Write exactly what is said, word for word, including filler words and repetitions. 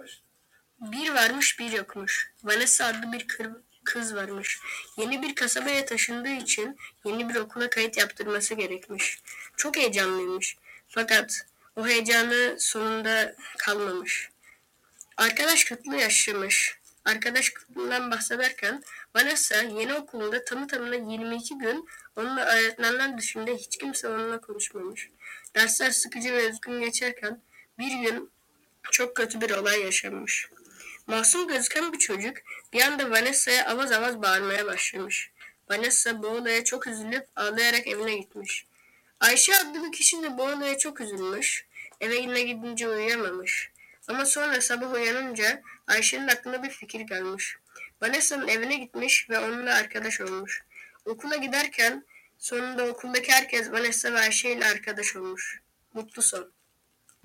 Bir varmış bir yokmuş. Vanessa adlı bir kız varmış. Yeni bir kasabaya taşındığı için yeni bir okula kayıt yaptırması gerekmiş. Çok heyecanlıymış. Fakat o heyecanı sonunda kalmamış. Arkadaş kıtlığı yaşamış. Arkadaş kıtlığından bahsederken Vanessa yeni okulunda tamı tamına yirmi iki gün onunla öğretmenler dışında hiç kimse onunla konuşmamış. Dersler sıkıcı ve üzgün geçerken bir gün çok kötü bir olay yaşanmış. Masum gözüken bir çocuk bir anda Vanessa'ya avaz avaz bağırmaya başlamış. Vanessa bu olaya çok üzülüp ağlayarak evine gitmiş. Ayşe adlı bir kişi de bu olaya çok üzülmüş. Eve yine gidince uyuyamamış. Ama sonra sabah uyanınca Ayşe'nin aklına bir fikir gelmiş. Vanessa'nın evine gitmiş ve onunla arkadaş olmuş. Okula giderken sonunda okuldaki herkes Vanessa ve Ayşe ile arkadaş olmuş. Mutlu son.